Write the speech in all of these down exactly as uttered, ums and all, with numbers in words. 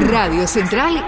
Radio Central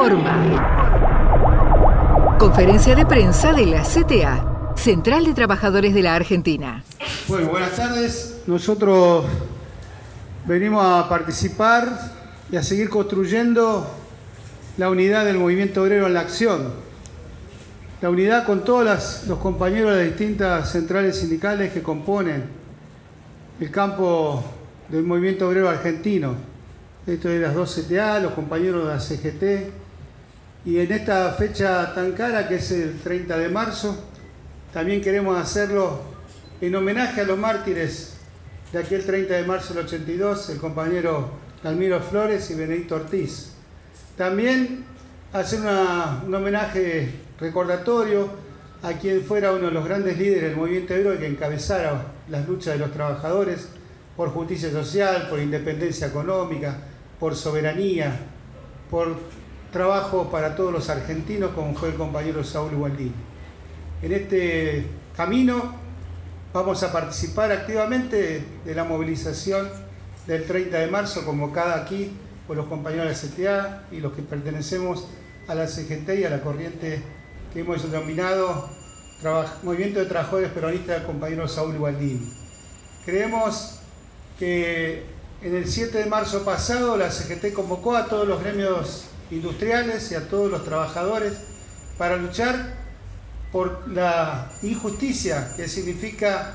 informa. Conferencia de prensa de la C T A, Central de Trabajadores de la Argentina. Bueno, buenas tardes. Nosotros venimos a participar y a seguir construyendo la unidad del movimiento obrero en la acción. La unidad con todos las, los compañeros de las distintas centrales sindicales que componen el campo del movimiento obrero argentino. Esto de las dos C T A, los compañeros de la C G T. Y en esta fecha tan cara que es el treinta de marzo, también queremos hacerlo en homenaje a los mártires de aquel treinta de marzo del ochenta y dos, el compañero Dalmiro Flores y Benedicto Ortiz. También hacer una, un homenaje recordatorio a quien fuera uno de los grandes líderes del movimiento obrero que encabezara las luchas de los trabajadores por justicia social, por independencia económica, por soberanía, por trabajo para todos los argentinos, como fue el compañero Saúl Gualdini. En este camino vamos a participar activamente de la movilización del treinta de marzo convocada aquí por los compañeros de la C T A y los que pertenecemos a la C G T y a la corriente que hemos denominado Movimiento de Trabajadores Peronistas del compañero Saúl Gualdini. Creemos que en el siete de marzo pasado la C G T convocó a todos los gremios industriales y a todos los trabajadores para luchar por la injusticia que significa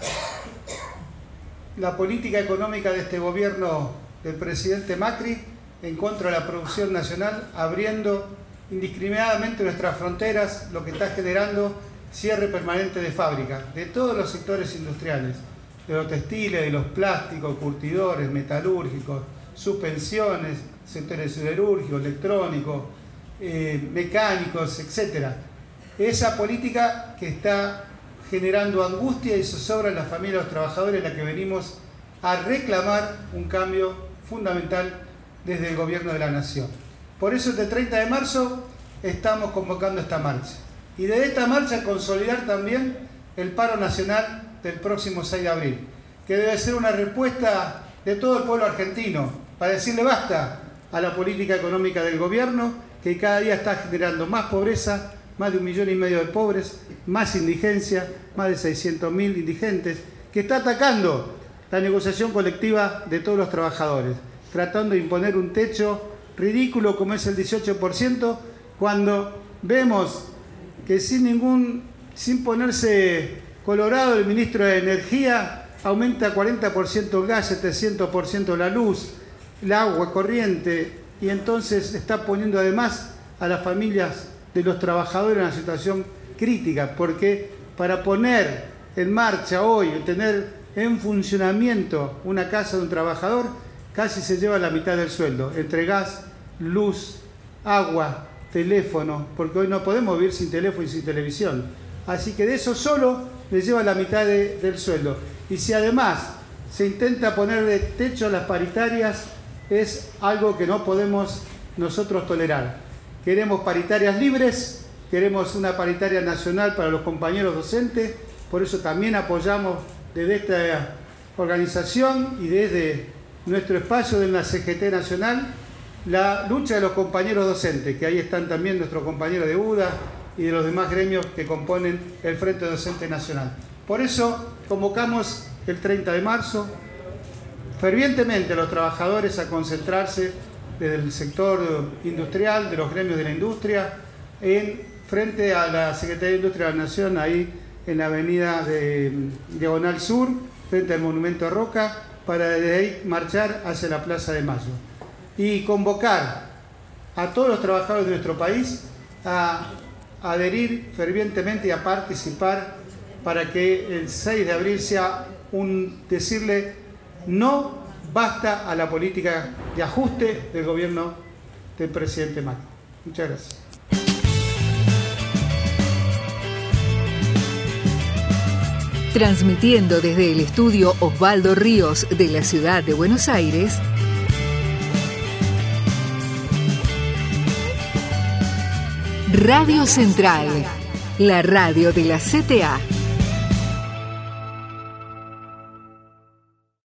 la política económica de este gobierno del presidente Macri en contra de la producción nacional, abriendo indiscriminadamente nuestras fronteras, lo que está generando cierre permanente de fábricas de todos los sectores industriales, de los textiles, de los plásticos, curtidores, metalúrgicos, suspensiones, sectores siderúrgicos, electrónicos, eh, mecánicos, etcétera. Esa política que está generando angustia y zozobra en la familia de los trabajadores, en la que venimos a reclamar un cambio fundamental desde el gobierno de la nación. Por eso este treinta de marzo estamos convocando esta marcha. Y de esta marcha consolidar también el paro nacional del próximo seis de abril, que debe ser una respuesta de todo el pueblo argentino para decirle basta a la política económica del gobierno, que cada día está generando más pobreza, más de un millón y medio de pobres, más indigencia, más de seiscientos mil indigentes, que está atacando la negociación colectiva de todos los trabajadores, tratando de imponer un techo ridículo como es el dieciocho por ciento, cuando vemos que sin ningún, sin ponerse colorado, el ministro de Energía aumenta cuarenta por ciento el gas, setecientos por ciento la luz, el agua corriente, y entonces está poniendo además a las familias de los trabajadores en una situación crítica, porque para poner en marcha hoy, tener en funcionamiento una casa de un trabajador, casi se lleva la mitad del sueldo, entre gas, luz, agua, teléfono, porque hoy no podemos vivir sin teléfono y sin televisión. Así que de eso solo le lleva la mitad de, del sueldo. Y si además se intenta ponerle techo a las paritarias, es algo que no podemos nosotros tolerar. Queremos paritarias libres, queremos una paritaria nacional para los compañeros docentes, por eso también apoyamos desde esta organización y desde nuestro espacio de la C G T Nacional la lucha de los compañeros docentes, que ahí están también nuestros compañeros de U D A y de los demás gremios que componen el Frente Docente Nacional. Por eso convocamos el treinta de marzo fervientemente a los trabajadores a concentrarse desde el sector industrial, de los gremios de la industria, en frente a la Secretaría de Industria de la Nación, ahí en la avenida de Diagonal Sur, frente al Monumento a Roca, para desde ahí marchar hacia la Plaza de Mayo. Y convocar a todos los trabajadores de nuestro país a adherir fervientemente y a participar para que el seis de abril sea un decirle no basta a la política de ajuste del gobierno del presidente Macri. Muchas gracias. Transmitiendo desde el estudio Osvaldo Ríos de la ciudad de Buenos Aires, Radio Central, la radio de la C T A.